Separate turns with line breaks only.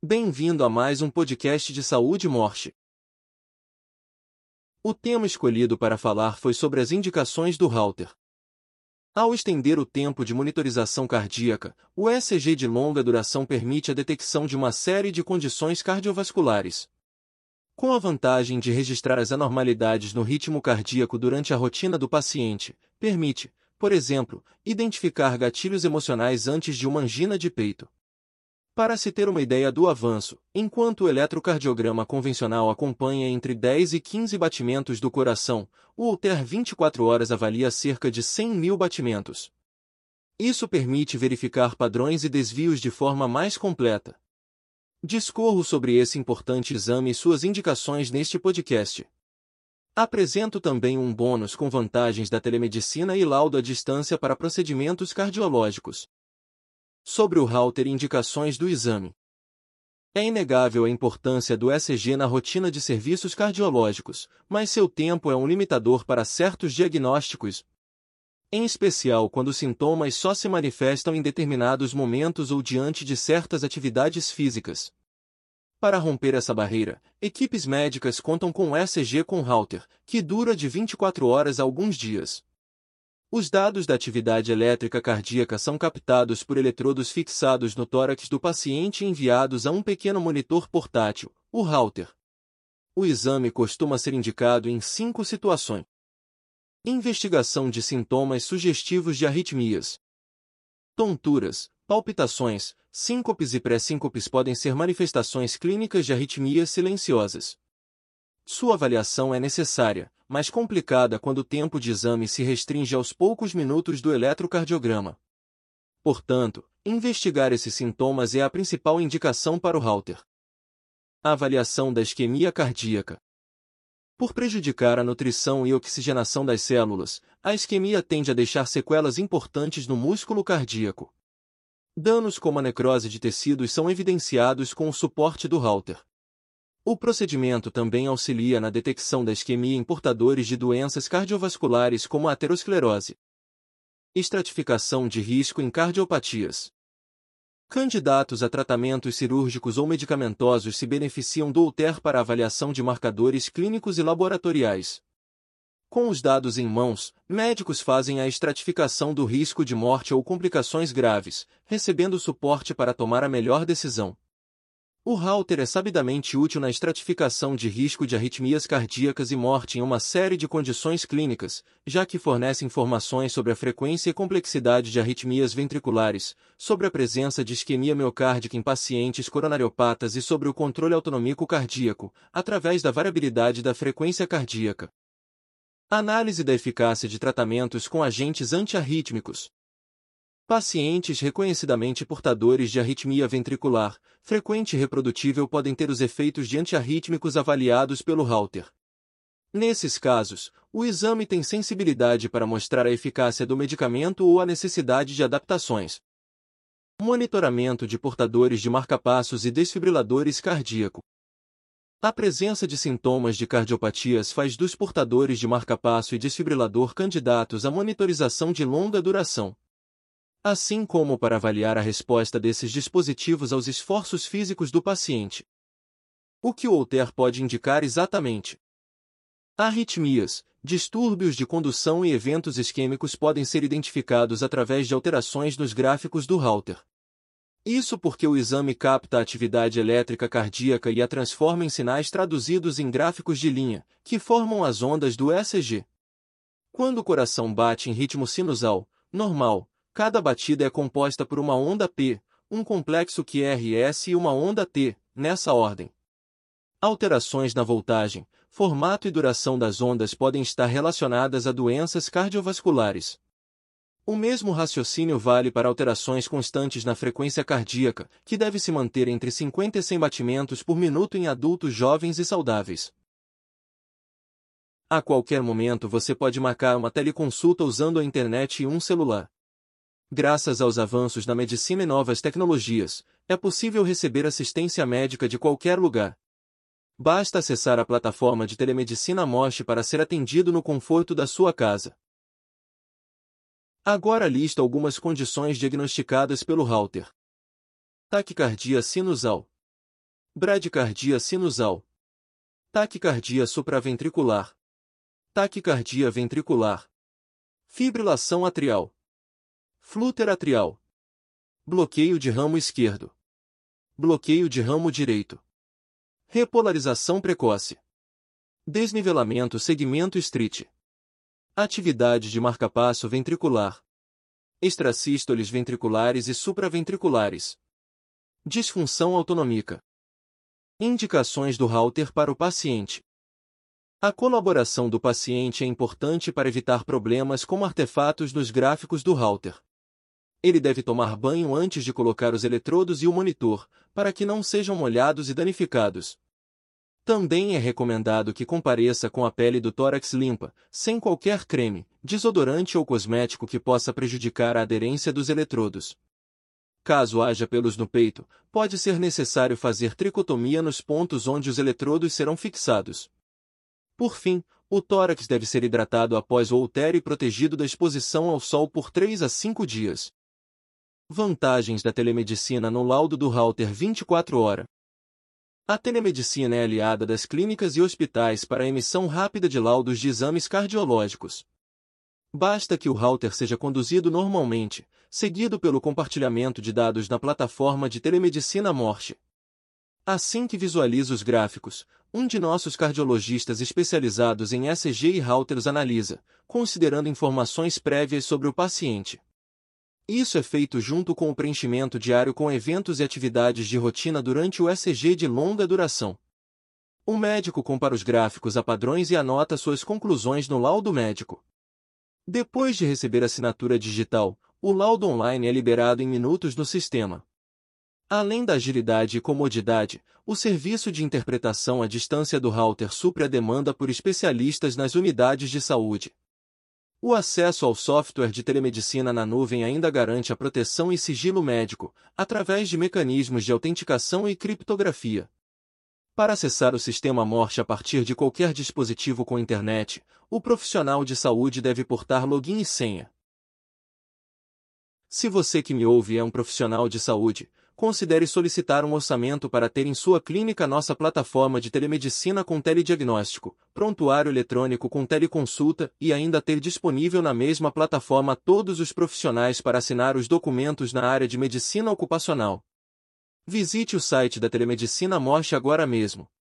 Bem-vindo a mais um podcast de saúde e morte. O tema escolhido para falar foi sobre as indicações do Holter. Ao estender o tempo de monitorização cardíaca, o ECG de longa duração permite a detecção de uma série de condições cardiovasculares. Com a vantagem de registrar as anormalidades no ritmo cardíaco durante a rotina do paciente, permite, por exemplo, identificar gatilhos emocionais antes de uma angina de peito. Para se ter uma ideia do avanço, enquanto o eletrocardiograma convencional acompanha entre 10 e 15 batimentos do coração, o Holter 24 horas avalia cerca de 100.000 batimentos. Isso permite verificar padrões e desvios de forma mais completa. Discorro sobre esse importante exame e suas indicações neste podcast. Apresento também um bônus com vantagens da telemedicina e laudo à distância para procedimentos cardiológicos. Sobre o Holter e indicações do exame. É inegável a importância do ECG na rotina de serviços cardiológicos, mas seu tempo é um limitador para certos diagnósticos, em especial quando sintomas só se manifestam em determinados momentos ou diante de certas atividades físicas. Para romper essa barreira, equipes médicas contam com o ECG com Holter, que dura de 24 horas a alguns dias. Os dados da atividade elétrica cardíaca são captados por eletrodos fixados no tórax do paciente e enviados a um pequeno monitor portátil, o Holter. O exame costuma ser indicado em 5 situações. Investigação de sintomas sugestivos de arritmias. Tonturas, palpitações, síncopes e pré-síncopes podem ser manifestações clínicas de arritmias silenciosas. Sua avaliação é necessária, mas complicada quando o tempo de exame se restringe aos poucos minutos do eletrocardiograma. Portanto, investigar esses sintomas é a principal indicação para o Holter. A avaliação da isquemia cardíaca. Por prejudicar a nutrição e oxigenação das células, a isquemia tende a deixar sequelas importantes no músculo cardíaco. Danos como a necrose de tecidos são evidenciados com o suporte do Holter. O procedimento também auxilia na detecção da isquemia em portadores de doenças cardiovasculares como a aterosclerose. Estratificação de risco em cardiopatias. Candidatos a tratamentos cirúrgicos ou medicamentosos se beneficiam do Holter para avaliação de marcadores clínicos e laboratoriais. Com os dados em mãos, médicos fazem a estratificação do risco de morte ou complicações graves, recebendo suporte para tomar a melhor decisão. O Holter é sabidamente útil na estratificação de risco de arritmias cardíacas e morte em uma série de condições clínicas, já que fornece informações sobre a frequência e complexidade de arritmias ventriculares, sobre a presença de isquemia miocárdica em pacientes coronariopatas e sobre o controle autonômico cardíaco, através da variabilidade da frequência cardíaca. Análise da eficácia de tratamentos com agentes antiarrítmicos. Pacientes reconhecidamente portadores de arritmia ventricular, frequente e reprodutível podem ter os efeitos de antiarrítmicos avaliados pelo Holter. Nesses casos, o exame tem sensibilidade para mostrar a eficácia do medicamento ou a necessidade de adaptações. Monitoramento de portadores de marcapassos e desfibriladores cardíacos. A presença de sintomas de cardiopatias faz dos portadores de marcapasso e desfibrilador candidatos à monitorização de longa duração. Assim como para avaliar a resposta desses dispositivos aos esforços físicos do paciente. O que o Holter pode indicar exatamente? Arritmias, distúrbios de condução e eventos isquêmicos podem ser identificados através de alterações nos gráficos do Holter. Isso porque o exame capta a atividade elétrica cardíaca e a transforma em sinais traduzidos em gráficos de linha, que formam as ondas do ECG. Quando o coração bate em ritmo sinusal, normal, cada batida é composta por uma onda P, um complexo QRS e uma onda T, nessa ordem. Alterações na voltagem, formato e duração das ondas podem estar relacionadas a doenças cardiovasculares. O mesmo raciocínio vale para alterações constantes na frequência cardíaca, que deve se manter entre 50 e 100 batimentos por minuto em adultos jovens e saudáveis. A qualquer momento você pode marcar uma teleconsulta usando a internet e um celular. Graças aos avanços na medicina e novas tecnologias, é possível receber assistência médica de qualquer lugar. Basta acessar a plataforma de telemedicina Mosh para ser atendido no conforto da sua casa. Agora listo algumas condições diagnosticadas pelo Holter. Taquicardia sinusal. bradicardia sinusal, taquicardia supraventricular, taquicardia ventricular, fibrilação atrial, flúter atrial, bloqueio de ramo esquerdo, bloqueio de ramo direito, repolarização precoce, desnivelamento segmento street, atividade de marcapasso ventricular, extrasístoles ventriculares e supraventriculares, disfunção autonômica. Indicações do Holter para o paciente. A colaboração do paciente é importante para evitar problemas como artefatos nos gráficos do Holter. Ele deve tomar banho antes de colocar os eletrodos e o monitor, para que não sejam molhados e danificados. Também é recomendado que compareça com a pele do tórax limpa, sem qualquer creme, desodorante ou cosmético que possa prejudicar a aderência dos eletrodos. Caso haja pelos no peito, pode ser necessário fazer tricotomia nos pontos onde os eletrodos serão fixados. Por fim, o tórax deve ser hidratado após o holter e protegido da exposição ao sol por 3 a 5 dias. Vantagens da telemedicina no laudo do Holter 24 horas. A telemedicina é aliada das clínicas e hospitais para a emissão rápida de laudos de exames cardiológicos. Basta que o Holter seja conduzido normalmente, seguido pelo compartilhamento de dados na plataforma de telemedicina Morse. Assim que visualiza os gráficos, um de nossos cardiologistas especializados em ECG e Holters analisa, considerando informações prévias sobre o paciente. Isso é feito junto com o preenchimento diário com eventos e atividades de rotina durante o ECG de longa duração. O médico compara os gráficos a padrões e anota suas conclusões no laudo médico. Depois de receber a assinatura digital, o laudo online é liberado em minutos no sistema. Além da agilidade e comodidade, o serviço de interpretação à distância do Holter supre a demanda por especialistas nas unidades de saúde. O acesso ao software de telemedicina na nuvem ainda garante a proteção e sigilo médico, através de mecanismos de autenticação e criptografia. Para acessar o sistema Morse a partir de qualquer dispositivo com internet, o profissional de saúde deve portar login e senha. Se você que me ouve é um profissional de saúde, considere solicitar um orçamento para ter em sua clínica nossa plataforma de telemedicina com telediagnóstico, prontuário eletrônico com teleconsulta e ainda ter disponível na mesma plataforma todos os profissionais para assinar os documentos na área de medicina ocupacional. Visite o site da Telemedicina Morse agora mesmo.